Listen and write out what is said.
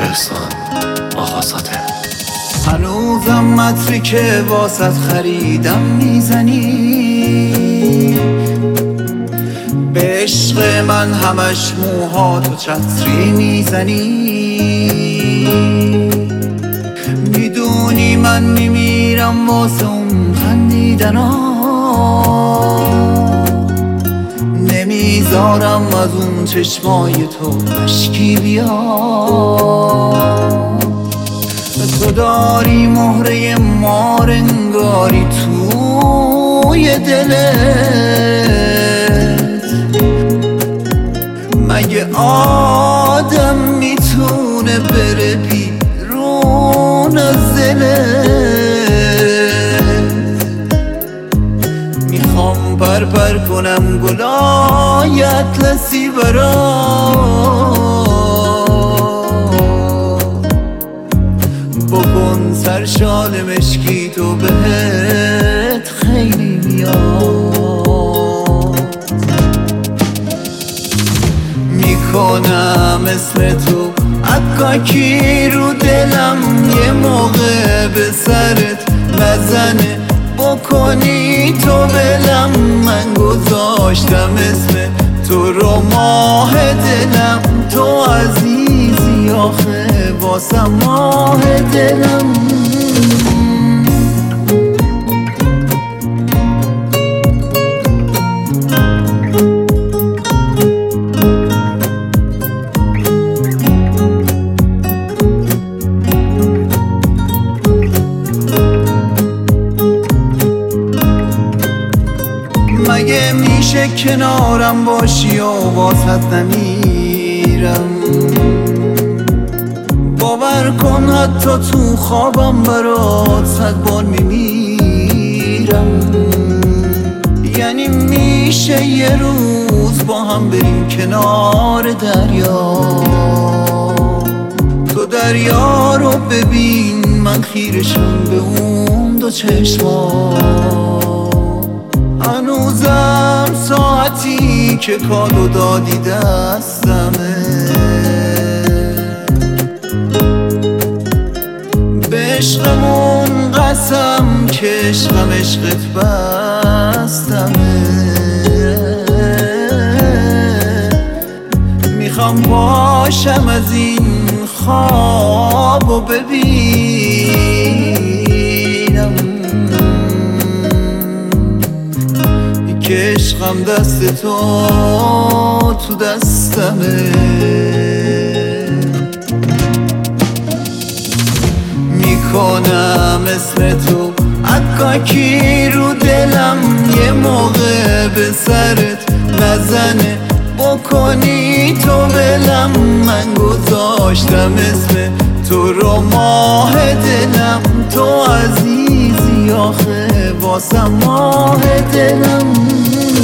گلستان آغازاته. هنوزم متری که واسط خریدم میزنی، به عشق من همش موهاتو چتری میزنی. میدونی من میمیرم واسه اون خندیدنا، نمیذارم از اون چشمای تو مشکی بیاد. تو داری مهره مار انگاری توی دلت، مگه آدم میتونه بره بیرون از دلت؟ میخوام پر کنم گلای اطلسی برات، بکن سرشال مشکی تو بهت خیلی میاد. میکنم اسم تو عکاکی رو دلم، یه موقع به سرت نزنه بکنی تو بلم. من گذاشتم اسم تو رو ماه دلم، تو عزیزی آخه واسم ماه دلم. مگه میشه کنارم باشی و واسط نمیرم؟ باور کن حتی تو خوابم برات 100 بار میمیرم. یعنی میشه یه روز با هم بریم کنار دریا، تو دریا رو ببین من خیرشم به اون دو چشما. هنوزم ساعتی که کادو دادی دستمه، به عشقمون قسم که عشقم عشقت بستمه. میخوام باشم از این خوابو ببینم که عشقم دست تو دستمه. میکنم اسم تو عکاکی رو دلم، یه موقع به سرت نزنه بکنی تو بلم. من گذاشتم اسم تو رو ماه دلم، تو عزیزی آخه واسم ماه دلم.